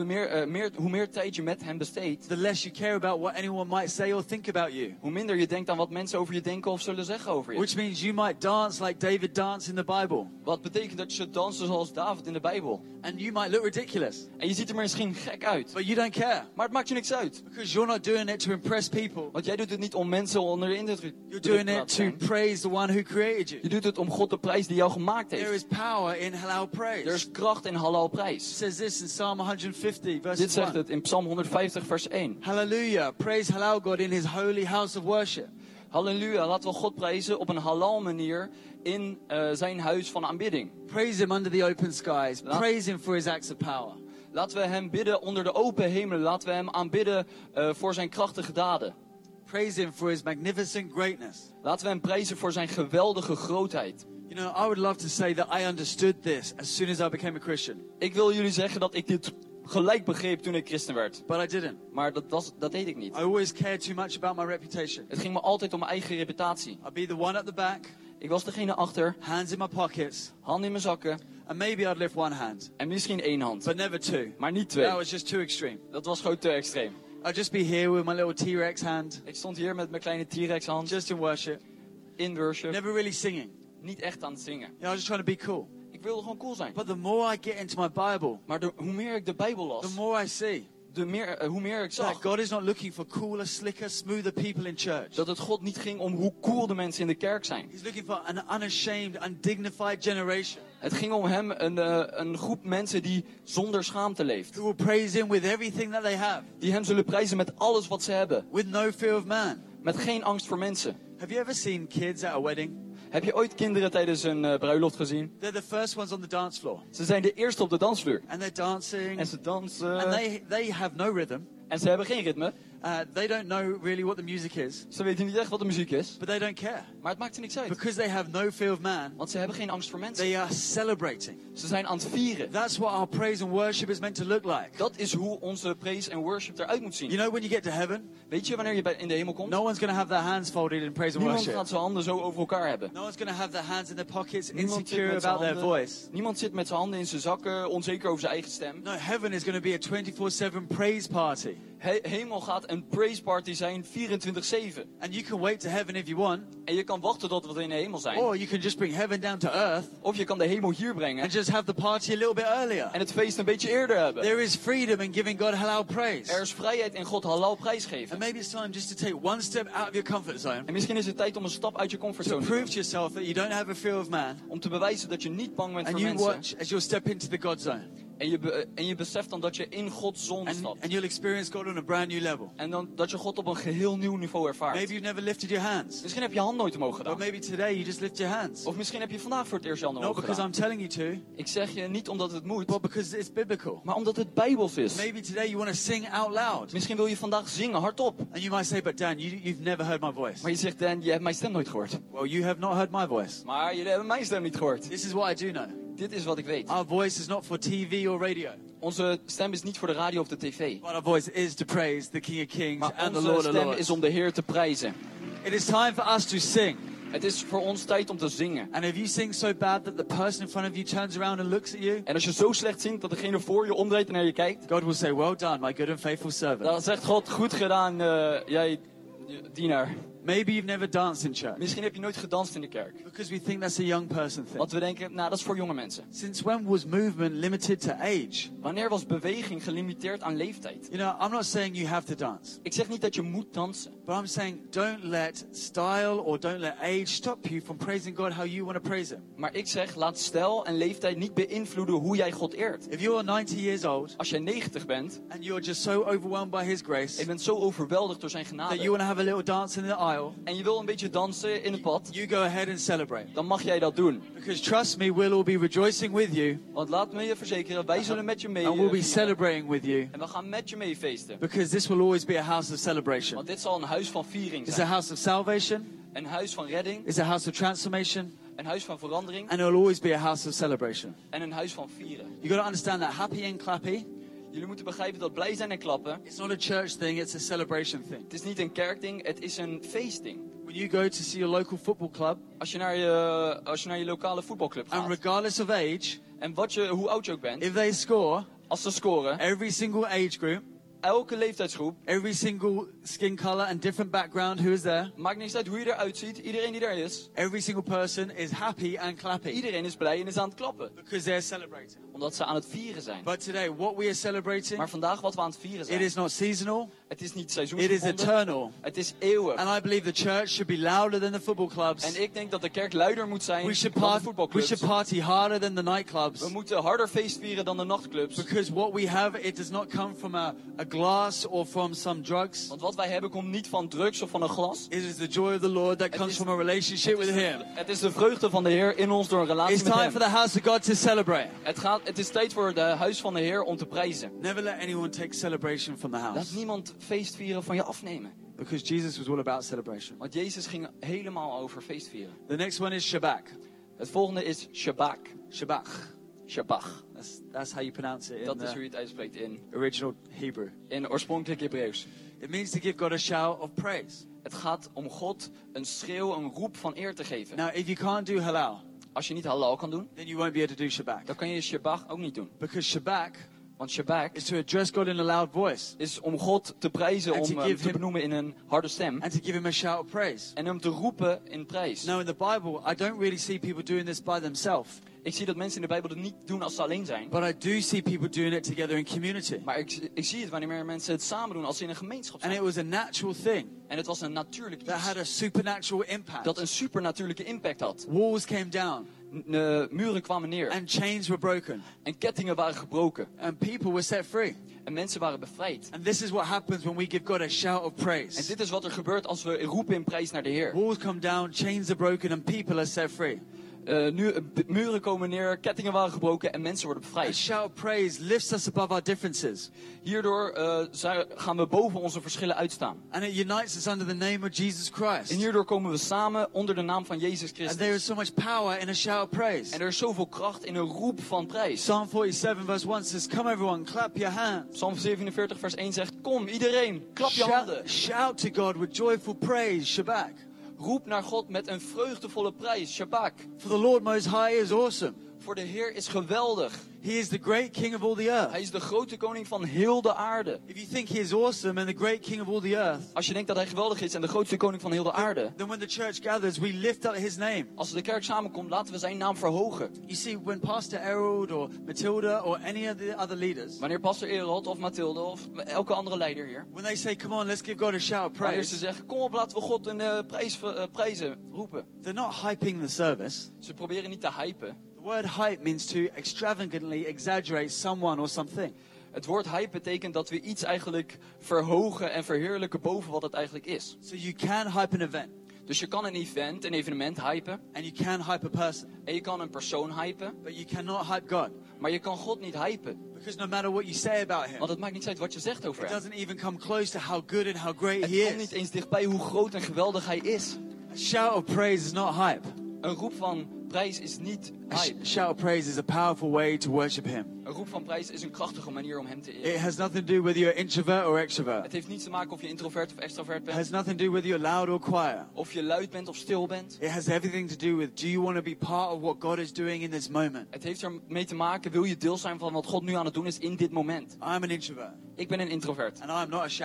Hoe meer tijd je met hem besteedt, the less you care about what anyone might say or think about you. hoe minder je denkt aan wat mensen over je denken of zullen zeggen over je. Which means you might dance like David danced in the Bible. Wat betekent dat je zult dansen zoals David in de Bijbel. And you might look ridiculous, En je ziet er misschien gek uit, but you don't care. maar het maakt je niks uit. Because you're not doing it to impress people. Want jij doet het niet om mensen onder de indruk You're te doing laten it to zijn. praise the one who created you. Je doet het om God de prijs die jou gemaakt There heeft. is power in halal praise. Er is kracht in halal It prijs. says this in Psalm 150, verse Dit zegt 1. het in Psalm 150 vers 1. Hallelujah. Praise halal God in His holy house of worship. Halleluja, laten we God prijzen op een halal manier in zijn huis van aanbidding. Praise Him under the open skies. Ja. Praise Him for His acts of power. Laten we hem bidden onder de open hemelen. Laten we hem aanbidden voor zijn krachtige daden. Praise Him for His magnificent greatness. Laten we hem prijzen voor zijn geweldige grootheid. You know, I would love to say that I understood this as soon as I became a Christian, Ik wil jullie zeggen dat ik dit gelijk begreep toen ik christen werd. but I didn't. Maar dat deed ik niet. I always cared too much about my reputation. Het ging me altijd om mijn eigen reputatie. I'd be the one at the back, Ik was degene achter, hands in my pockets, handen in mijn zakken and maybe I'd lift one hand, en misschien één hand. but never two. Maar niet twee. That was just too extreme. Dat was gewoon te extreem. I'd just be here with my little T-Rex hand, Ik stond hier met mijn kleine T-Rex hand just in worship, in worship. never really singing. Niet echt aan het zingen. I was just trying to be cool. Ik wilde gewoon cool zijn. But the more I get into my Bible, Maar hoe meer ik de Bijbel las, the more I see hoe meer ik that zag God is not looking for cooler, slicker, smoother people in church. dat het God niet ging om hoe cool de mensen in de kerk zijn. He's looking for an unashamed, undignified generation Het ging om hem, een groep mensen die zonder schaamte leeft. who will praise Him with everything that they have, Die hem zullen prijzen met alles wat ze hebben. with no fear of man. Met geen angst voor mensen. Have you ever seen kids at a wedding? Heb je ooit kinderen tijdens een bruiloft gezien? They're the first ones on the dance floor, Ze zijn de eerste op de dansvloer. and they're dancing, En ze dansen. and they have no rhythm. En ze hebben geen ritme. They don't know really what the music is, Ze weten niet echt wat de muziek is. but they don't care. Maar het maakt er niks uit. Because they have no fear of man, Want ze hebben geen angst voor mensen. they are celebrating. Ze zijn aan het vieren. That's what our praise and worship is meant to look like. Dat is hoe onze praise en worship eruit moet zien. You know, when you get to heaven, Weet je wanneer je in de hemel komt? no one's going to have their hands folded in praise and Niemand worship. gaat zijn handen zo over elkaar hebben. No one's going to have their hands in their pockets, Niemand zit insecure met zijn about their handen- voice. Niemand zit met zijn handen in zijn zakken, onzeker over zijn eigen stem. No, heaven is going to be a 24/7 praise party. Hemel gaat een praise party zijn 24/7. And you can wait to heaven if you want, En je kan wachten tot we in de hemel zijn. or you can just bring heaven down to earth Of je kan de hemel hier brengen and just have the party a little bit earlier. en het feest een beetje eerder hebben. There is freedom in giving God halal praise. Er is vrijheid in God halal prijs And geven. maybe it's time just to take one step out of your comfort zone En misschien is het tijd om een stap uit je to comfortzone te prove doen. to yourself that you don't have a fear of man, Om te bewijzen dat je niet bang bent and voor you mensen. watch as you'll step into the God zone. En je beseft dan dat je in Gods zone stapt. And you'll experience God on a brand new level. En dan dat je God op een geheel nieuw niveau ervaart. Maybe you've never lifted your hands, Misschien heb je hand nooit omhoog but gedaan. maybe today you just lift your hands. Of misschien heb je vandaag voor het eerst je handen Not omhoog because gedaan. I'm telling you to, Ik zeg je niet omdat het moet, but because it's biblical. maar omdat het Bijbels is. Maybe today you want to sing out loud. Misschien wil je vandaag zingen, hardop. And you might say, but Dan, you've never heard my voice. Maar je zegt, Dan, je hebt mijn stem nooit gehoord. Well, you have not heard my voice. Maar jullie hebben mijn stem niet gehoord. This is what I do know. Dit is wat ik weet. Our voice is not for TV or radio, Onze stem is niet voor de radio of de tv. but our voice is to praise the King of Kings Maar and the onze Lord of stem Lords. is om de Heer te prijzen. It is time for us to sing. Het is voor ons tijd om te zingen. And if you sing so bad that the person in front of you turns around and looks at you, En als je zo slecht zingt dat degene voor je omdraait en naar je kijkt, God will say, well done, my good and faithful servant. dan zegt God, goed gedaan, jij dienaar. Maybe you've never danced in church. Misschien heb je nooit gedanst in de kerk. Because we think that's a young person thing. Want we denken, nou, dat is voor jonge mensen. Since when was movement limited to age? Wanneer was beweging gelimiteerd aan leeftijd? You know, I'm not saying you have to dance. Ik zeg niet dat je moet dansen. But I'm saying don't let style or don't let age stop you from praising God how you want to praise Him. Maar ik zeg, laat stijl en leeftijd niet beïnvloeden hoe jij God eert. If you're 90 years old Als jij 90 bent and you're just so overwhelmed by His en grace je bent zo overweldigd door zijn that you genade want to have a little dance in the aisle, en je wil een beetje dansen in het pad, you go ahead and celebrate. dan mag jij dat doen. Because trust me, we'll all be rejoicing with you Want laat me je verzekeren, wij zullen met je mee and we'll be vieren. celebrating with you. En we gaan met je mee feesten. Because this will always be a house of celebration. Want dit zal een huis van viering It's a zijn. house of salvation. Een huis van redding, It's a house of transformation. een huis van verandering And it will always be a house of celebration. en een huis van vieren. You got to understand that happy and clappy, Jullie moeten begrijpen dat blij zijn en klappen, it's not a church thing, it's a celebration thing. het is niet een kerkding, het is een feestding. When you go to see your local football club, Als je naar je lokale voetbalclub and gaat regardless of age, en hoe oud je ook bent, if they score, als ze scoren, every single age group, elke leeftijdsgroep, every single skin color and different background who is there, maakt niet uit hoe je eruit ziet, iedereen die er is, every single person is happy and clappy iedereen is blij en is aan het klappen. because they're celebrating. Omdat ze aan het vieren zijn. But today, what we are celebrating, Maar vandaag wat we aan het vieren it zijn, is not seasonal, het is niet it is seizoensgebonden, eternal. het is eeuwig. And I believe the church should be louder than the football clubs. En ik denk dat de kerk luider moet zijn We should, dan de we voetbalclubs. should party harder than the nightclubs. We moeten harder feest vieren dan de nachtclubs. Because what we have, it does not come from a glass or from some drugs. Want wat wij hebben komt niet van drugs of van een glas. It is the joy of the Lord that comes from a relationship with Him. Het is de vreugde van de Heer in ons door een relatie It's met time for hem. the house of God to celebrate. Het is tijd voor de huis van de Heer om te prijzen. Never let anyone take celebration from the Laat house. niemand feest vieren van je afnemen. Because Jesus was all about celebration. Want Jezus ging helemaal over feest vieren. The next one is Shabbat. Het volgende is Shabbat. Shabbat. Shabbat. That's how you pronounce it Dat is hoe in je het uitspreekt in the original Hebrew. oorspronkelijk Hebreeuws. It means to give God a shout of praise. Het gaat om God een schreeuw, een roep van eer te geven. Now, if you can't do halal, Als je niet halal kan doen, then you won't be able to do Shabbat. dan kan je Shabbat ook niet doen. Because Shabbat Want Shabbat is to address God in a loud voice is om God te prijzen, And to om hem give te him- benoemen in een harde stem. and to give Him a shout of praise. En hem te roepen in prijs. Now, in the Bible, I don't really see people doing this by themselves, Ik zie dat mensen in de Bijbel het niet doen als ze alleen zijn. but I do see people doing it together in community. Maar ik zie het wanneer mensen het samen doen als ze in een gemeenschap And zijn. it was a natural thing En het was een natuurlijk that had iets a supernatural impact. dat een supernatuurlijke impact had. Walls came down Muren kwamen neer. and chains were broken En kettingen waren gebroken. and people were set free. En mensen waren bevrijd. And this is what happens when we give God a shout of En praise. dit is wat er gebeurt als we roepen in prijs naar de Heer. Walls come down, chains are broken and people are set free. Muren komen neer, kettingen waren gebroken en mensen worden A bevrijd. shout of praise lifts us above our differences Hierdoor gaan we boven onze verschillen uitstaan. and it unites us under the name of Jesus Christ. En hierdoor komen we samen onder de naam van Jezus And there Christus. is so much power in a shout of praise. En er is zoveel kracht in een roep van prijs. Psalm 47 verse 1 says, "Come everyone, clap your hands. Psalm 47 vers 1 zegt, kom iedereen, klap je handen. Shout to God with joyful praise, Shabbat. Roep naar God met een vreugdevolle prijs, Shabbat. For the Lord Most High is awesome. Voor de Heer is geweldig. He is the great King of all the earth." Hij is de grote koning van heel de aarde. If you think He is awesome and the great King of all the earth, Als je denkt dat hij geweldig is en de grootste koning van heel de aarde. then when the church gathers, we lift up His name. Als de kerk samenkomt, laten we zijn naam verhogen. You see, when Pastor Errol or Matilda or any of the other leaders, Wanneer pastor Erald of Mathilde of elke andere leider hier. when they say, "Come on, let's give God a shout of Wanneer ze praise," zeggen, kom op, laten we God een prijzen roepen. they're not hyping the service. Ze proberen niet te hypen. The word hype means to extravagantly exaggerate someone or something. Het woord hype betekent dat we iets eigenlijk verhogen en verheerlijken boven wat het eigenlijk is. So you can hype an event Dus je kan een evenement hypen. and you can hype a person, En je kan een persoon hypen. but you cannot hype God. Maar je kan God niet hypen. Because no matter what you say about Him, Want het maakt niet uit wat je zegt over it hem. doesn't even come close to how good and how great Het He komt niet is. eens dichtbij hoe groot en geweldig hij is. A shout of praise is not hype. Een roep van prijs is niet hype. Shout of praise is a powerful way to worship Him. Een roep van prijs is een krachtige manier om hem te It eren. has nothing to do whether you're introvert or extrovert. Het heeft niets te maken of je introvert of extrovert It has bent. nothing to do whether you're loud or quiet. Of je luid bent of stil bent. It has everything to do with, do you want to be part of what God is doing in this moment? Het heeft ermee te maken, wil je deel zijn van wat God nu aan het doen is in dit moment. I'm an introvert Ik ben een introvert. and I'm not a shouter.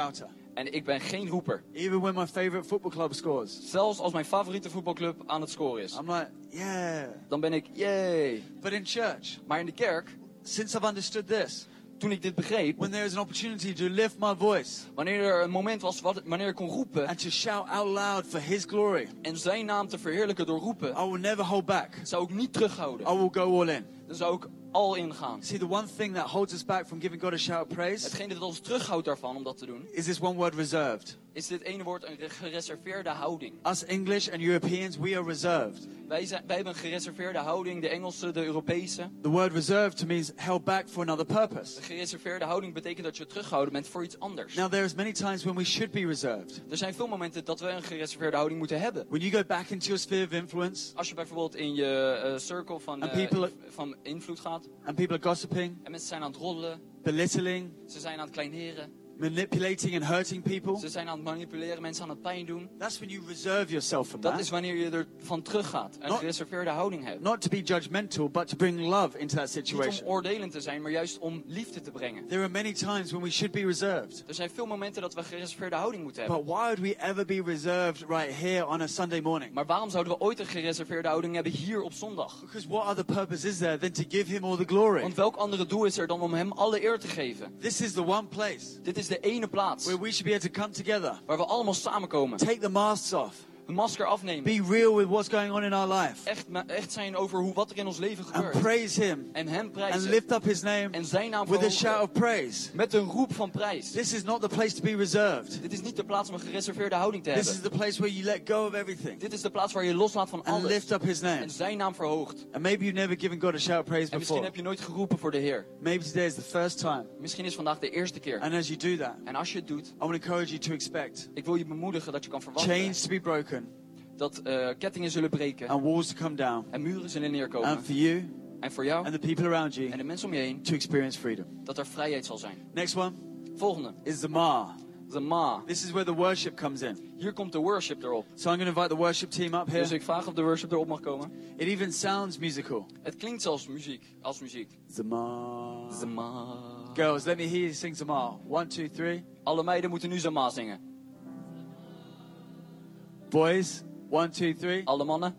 En ik ben geen roeper. Even when my favorite football club scores. Zelfs als mijn favoriete voetbalclub aan het scoren is. I'm like, yeah. Dan ben ik, yay. But in church, Maar in de kerk, since I've understood this, toen ik dit begreep, when there is an opportunity to lift my voice wanneer er een moment was wanneer ik kon roepen and to shout out loud for His glory, en zijn naam te verheerlijken door roepen, I will never hold back. zou ik niet terughouden. I will go all in. Dan zou ik al ingaan. See, the one thing that holds us back from giving God a shout of praise Hetgene dat ons terughoudt daarvan om dat te doen, is this one word, reserved. is dit ene woord een gereserveerde houding. Us English and Europeans, we are reserved. Wij hebben een gereserveerde houding, de Engelse, de Europese. The word reserved to me is held back for another purpose. De gereserveerde houding betekent dat je teruggehouden bent voor iets anders. Now, there's many times when we should be reserved. Er zijn veel momenten dat we een gereserveerde houding moeten hebben. When you go back into your sphere of influence Als je bijvoorbeeld in je circle van invloed gaat and people are gossiping, en mensen zijn aan het roddelen, belittling, ze zijn aan het kleineren, manipulating and hurting people, ze zijn aan het manipuleren, mensen aan het pijn doen. that's when you reserve yourself from Dat that. is wanneer je ervan teruggaat, een gereserveerde houding hebt. Not to be judgmental, but to bring love into that Niet om situation. oordelend te zijn, maar juist om liefde te brengen. There are many times when we should be reserved. Er zijn veel momenten dat we een gereserveerde houding moeten hebben. But why would we ever be reserved right here on a Sunday morning? Maar waarom zouden we ooit een gereserveerde houding hebben hier op zondag? Because what other purpose is there than to give Him all the glory? Want welk andere doel is er dan om hem alle eer te geven? This is the one place Dit is de ene plaats where we should be able to come together, waar we allemaal samenkomen. take the masks off, Een masker afnemen. be real with what's going on in our life, Echt zijn over wat er in ons leven and gebeurt. praise Him, En hem and prijzen. lift up His name En zijn naam with a shout verhogen. of praise. Met een roep van prijs. This is not the place to be reserved. Dit is niet de plaats om een gereserveerde houding te This is hebben. the place where you let go of everything Dit is de plaats waar je loslaat van and alles. lift up His name. En zijn naam verhoogt. And maybe you've never given God a shout of praise En misschien before. heb je nooit geroepen voor de Heer. Maybe today is the first time. Misschien is vandaag de eerste keer. And as you do that, En als je het doet, I want to encourage you to expect ik wil je bemoedigen dat je kan verwachten chains to be broken dat kettingen zullen breken and walls to come down. en muren zullen neerkomen. And for you En voor jou and the people around you en de mensen om je heen, to experience freedom. dat er vrijheid zal zijn. Next one Volgende, is the Ma. de ma. This is where the worship comes in. Hier komt de worship erop. So I'm going to invite the worship team up here. Dus ik vraag of de worship erop mag komen. It even sounds musical. Het klinkt zelfs als muziek. Zama. De ma. Girls, let me hear you sing Zama. 1, 2, 3. Alle meiden moeten nu Zama zingen. Boys, 1, 2, 3. Alle mannen.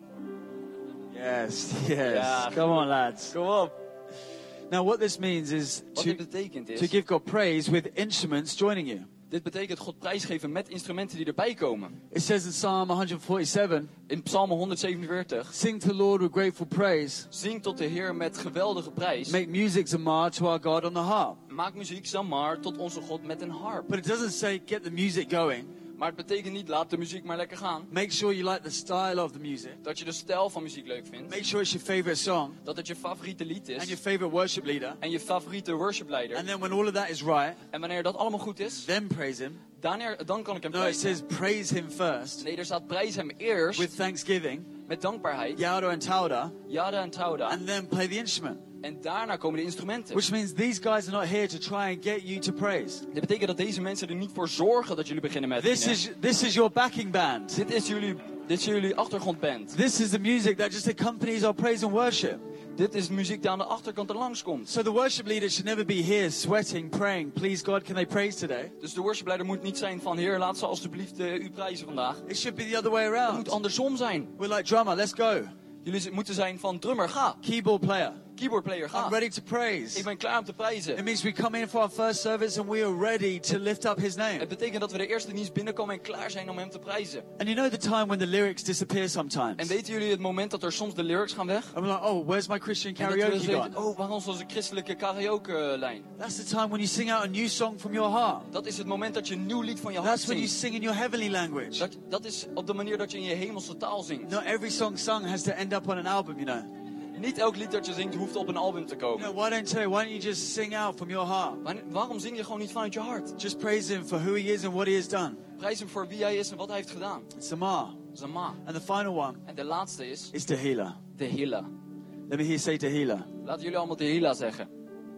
Yes, yes. Ja. Come on, lads. Kom op. Now, what this means is Wat dit betekent to is, give God praise with instruments joining you. dit betekent God prijsgeven met instrumenten die erbij komen. It says in Psalm 147, In Psalm 147, sing to the Lord with grateful praise. zing tot de Heer met geweldige prijs. Make music Zama to our God on the harp. Maak muziek Zamar tot onze God met een harp. But it doesn't say get the music going. Maar het betekent niet laat de muziek maar lekker gaan. Make sure you like the style of the music. Dat je de stijl van muziek leuk vindt. Make sure it's your favorite song Dat het je favoriete lied and is. your favorite worship leader. En je favoriete worshipleider. And then when all of that is right, En wanneer dat allemaal goed is, then praise Him. dan kan ik hem No, it prijzen. says praise Him first Nee, er staat prijs hem eerst with thanksgiving, met dankbaarheid. Yada and Tauda, Yada en Tauda. and then play the instrument. En daarna komen de instrumenten. Which means these guys are not here to try and get you to praise. Dit betekent dat deze mensen er niet voor zorgen dat jullie beginnen met This is your backing band. Dit is jullie achtergrondband. This is the music that just accompanies our praise and worship. Dit is muziek die aan de achterkant er langs komt. So the worship leader should never be here sweating, praying, please God, can they praise today? Dus de worshipleider moet niet zijn van Heer, laat ze alstublieft u prijzen vandaag. It should be the other way Het around. moet andersom zijn. We're like drummer, let's go. Jullie moeten zijn van drummer, ga. Keyboard player, Keyboardplayer, I'm ga. ready to praise. Ik ben klaar om te It prijzen. means we come in for our first service and we are ready to lift up His name. Het betekent dat we de eerste dienst binnenkomen en klaar zijn om hem te prijzen. And you know the time when the lyrics disappear sometimes? En weten jullie het moment dat er soms de lyrics gaan weg? I'm like, oh, where's my Christian En dat we karaoke dus weten, gone? oh, waar is onze christelijke karaoke-lijn? That's the time when you sing out a new song from your heart. Dat is het moment dat je een nieuw lied van je hart That's when you zingt. sing in your heavenly language. Dat is op de manier dat je in je hemelse taal zingt. Not every song sung has to end up on an album, you know. Niet elk lied dat je zingt hoeft op een album te You komen. know, why don't you just sing out from your heart? Waarom zing je gewoon niet vanuit je hart? Just praise Him for who He is and what He has done. Prijs hem voor wie hij is en wat hij heeft gedaan. It's Zama. Zama. And the final one En de laatste is Tehillah. de Hila. Let me hear you say Tehillah. Laten jullie allemaal de Hila zeggen.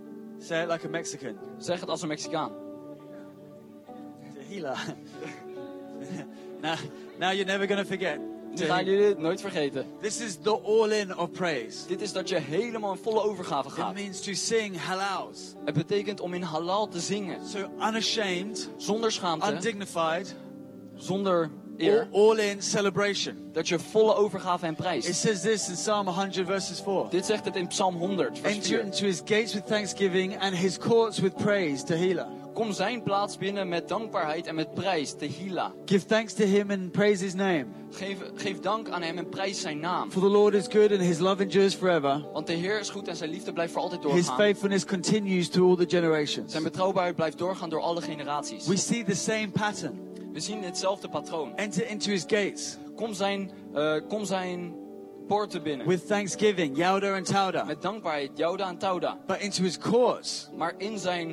Say it like a Mexican. Zeg het als een Mexicaan. Tehillah. now you're never going to forget. Nu gaan jullie het nooit vergeten. This is the all-in of praise. Dit is dat je helemaal in volle overgave It gaat. means to sing halaals. Het betekent om in halal te zingen. So unashamed, Zonder schaamte, undignified, zonder eer. all-in celebration. Dat je volle overgave en It prijs. says this in Psalm 100 verses 4. Dit zegt het in Psalm 100, vers Enter 4. into his gates with thanksgiving and his courts with praise, Tehillah. Kom zijn plaats binnen met dankbaarheid en met prijs, Tehillah. Give thanks to him and praise his name. Geef dank aan hem en prijs zijn naam. For the Lord is good and his love endures forever. Want de Heer is goed en zijn liefde blijft voor altijd His doorgaan. faithfulness continues to all the generations. Zijn betrouwbaarheid blijft doorgaan door alle generaties. We see the same pattern. We zien hetzelfde patroon. Enter into his gates Kom zijn poorten binnen. with thanksgiving, Yauda and Tauda. Met dankbaarheid, Jouda en Tauda. But into his courts Maar in zijn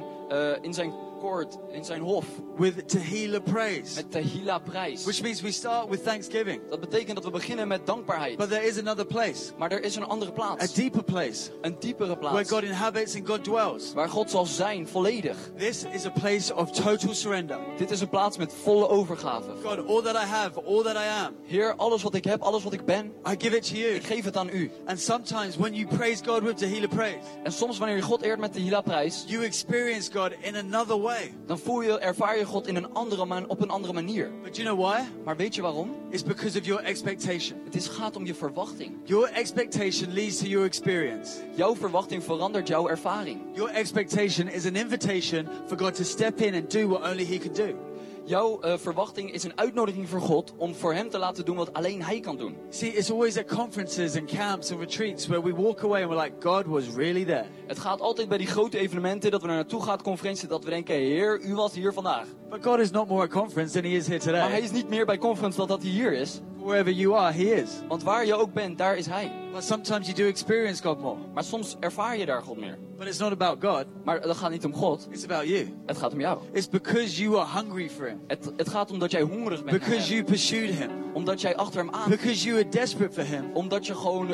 koord, in zijn hof, with Tehillah praise. met Tehillah prijs. Which means we start with thanksgiving. Dat betekent dat we beginnen met dankbaarheid. But there is another place, Maar er is een andere a plaats. deeper place, Een diepere where plaats. God inhabits and God dwells. Waar God zal zijn, volledig. This is a place of total surrender. Dit is een plaats met volle overgave. God, all that I have, all that I am, Heer, alles wat ik heb, alles wat ik ben, I give it to you. ik geef het aan u. And sometimes when you praise God with Tehillah praise, En soms wanneer je God eert met de Tehillah prijs, you experience God in another way. dan ervaar je God op een andere manier. But do you know why? Maar weet je waarom? It's because of your expectation. Het gaat om je verwachting. Your expectation leads to your experience. Jouw verwachting verandert jouw ervaring. Your expectation is an invitation for God to step in and do what only He can do. Jouw verwachting is een uitnodiging voor God om voor hem te laten doen wat alleen hij kan doen. See, it's always at conferences and camps and retreats where we walk away and we're like, God was really there. Het gaat altijd bij die grote evenementen dat we naartoe gaan, conferenties, dat we denken, Heer, u was hier vandaag. But God is not more at conference than He is here Maar hij today. is niet meer bij conference dan dat hij hier is. Wherever you are, He is. Want waar je ook bent, daar is hij. But sometimes you do experience God more. Maar soms ervaar je daar God meer. But it's not about God, Maar dat gaat niet om God, it's about you. het gaat om jou. It's because you are hungry for Him. Het gaat om dat jij hongerig bent naar Because hem. you pursued Him. Omdat jij achter hem aan. Because you were desperate for Him. Omdat je gewoon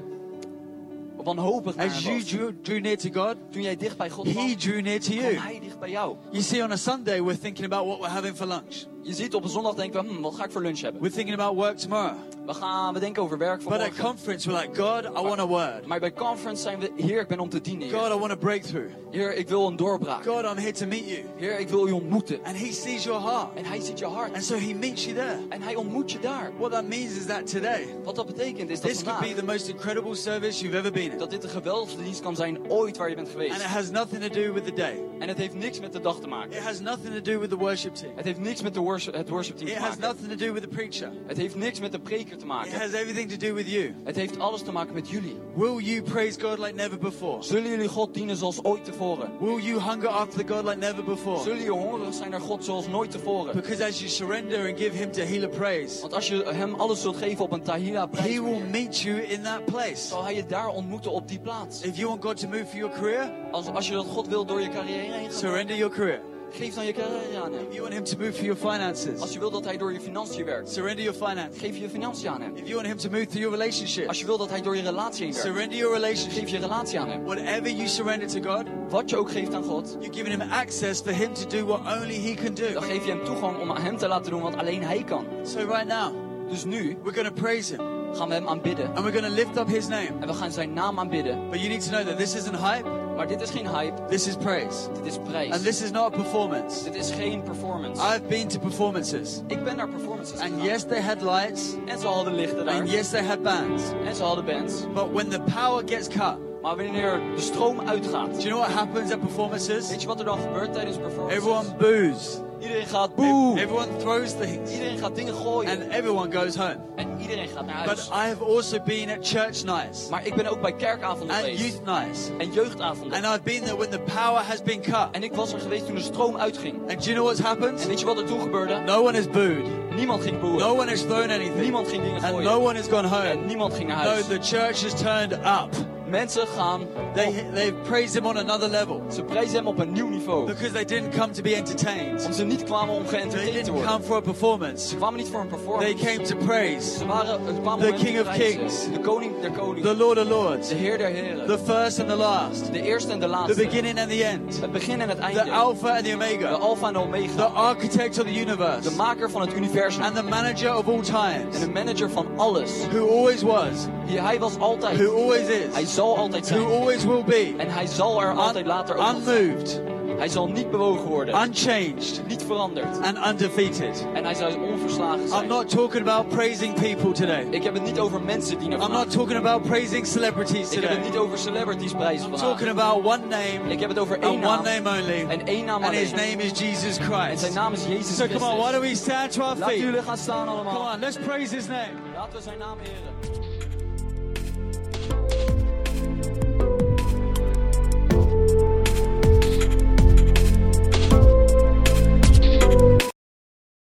wanhopig naar As hem you was. drew near to God, Toen jij dicht bij God He kwam, drew near to kwam you. hij dicht bij jou. You see, on a Sunday, we're thinking about what we're having for lunch. Je ziet op een zondag denken we, wat ga ik voor lunch hebben? We're thinking about work tomorrow. We denken over werk voor But at morgen. conference, we're like, God, I want a word. Maar bij conference zijn we, Heer, ik ben om te dienen. God, Heer. I want a breakthrough. Heer, ik wil een doorbraak. God, I'm here to meet you. Heer, ik wil u ontmoeten. And He sees your heart. En hij ziet je hart. And so He meets you there. En hij ontmoet je daar. What that means is that today, Wat dat betekent is dat this could vandaag, be the most incredible service you've ever been in. dat dit de geweldigste dienst kan zijn ooit waar je bent And geweest. it has nothing to do with the day. En het heeft niks met de dag te maken. It has nothing to do with the worship team. Het heeft niks met het worship team It te has maken. nothing to do with the preacher. Het heeft niks met de preker te It maken. has everything to do with you. Het heeft alles te maken met jullie. Will you praise God like never before? Zullen jullie God dienen zoals ooit tevoren? Will you hunger after God like never before? Zullen jullie hongerig zijn naar God zoals nooit tevoren? Because as you surrender and give Him Tehillah praise, Want als je hem alles zult geven op een Tehillah He prijs, will meet you in that place. zal hij je daar ontmoeten op die plaats. If you want God to move for your career, Als je dat God wil door je carrière heen gaan, surrender your career. geef dan je carrière aan hem. If you want Him to move for your finances, Als je wil dat hij door je financiën werkt, surrender your finances. geef je financiën aan hem. If you want Him to move through your relationship, Als je wil dat hij door je relatie heen werkt, surrender your relationship. geef je relatie aan hem. Whatever you surrender to God, Wat je ook geeft aan God, you're giving Him access for Him to do what only He can dan do. geef je hem toegang om aan hem te laten doen wat alleen hij kan. So right now, Dus nu we're going to praise Him gaan we hem aanbidden. and we're going to lift up His name. En we gaan zijn naam aanbidden. But you need to know that this isn't hype, Maar dit is geen hype, this is praise. dit is prijs. And this is not a performance. Dit is geen performance. I've been to performances. Ik ben naar performances And gegaan. yes, they had lights. En ze hadden lichten daar. And yes, they had bands. En ze hadden bands. But when the power gets cut, Maar wanneer de stroom uitgaat, do you know what happens at performances? weet je wat er dan gebeurt tijdens performances? Everyone boos. Iedereen gaat boe. Everyone throws things. Iedereen gaat dingen gooien. And everyone goes home. En iedereen gaat naar But huis. I have also been at church nights Maar ik ben ook bij kerkavonden and geweest. youth nights. En jeugdavonden. And I've been there when the power has been cut. En ik was er geweest toen de stroom uitging. And do you know what's En happened? weet je wat er toen gebeurde? No one has booed. Niemand ging boeien. No one has thrown anything. Niemand ging dingen And gooien. no one has gone En home. niemand ging naar No, huis. the church has turned up. mensen gaan... They praised him on another level. Ze prezen hem op een nieuw niveau. Because they didn't come to be entertained. Omdat ze niet kwamen om They geëntertained te didn't worden. come for a performance. Ze kwamen niet voor een performance. They came to praise. Ze kwamen The om hem King te of prijzen. Kings. De koning der koningen. The Lord of Lords. De Heer der heren. The first and the last. De eerste en de The laatste. beginning and the end. Het begin en het einde. The Alpha and the De Omega. Alpha en de The Omega. architect of the universe. De maker van het universum. And the manager of all En times. de manager van alles. Who always was. Hij was altijd. Who always Hij is. zal altijd Who zijn. always will be. En hij zal er altijd later ook nog zijn. Unmoved. Hij zal niet bewogen worden. Unchanged. Niet veranderd. And undefeated. En hij zal onverslagen I'm zijn. not talking about praising people today. Ik heb het niet over mensen die naar I'm not talking about praising celebrities Ik heb het today. niet over celebrities prijzen I'm vandaag. talking about one name Ik heb het over één and one naam. name only. En één naam And his alleen. name is Jesus En Christ. zijn naam is Jezus So come on, why Christus. don't we stand to our Laten feet? jullie gaan staan Come allemaal. on, let's praise his name. Laten we zijn naam eren.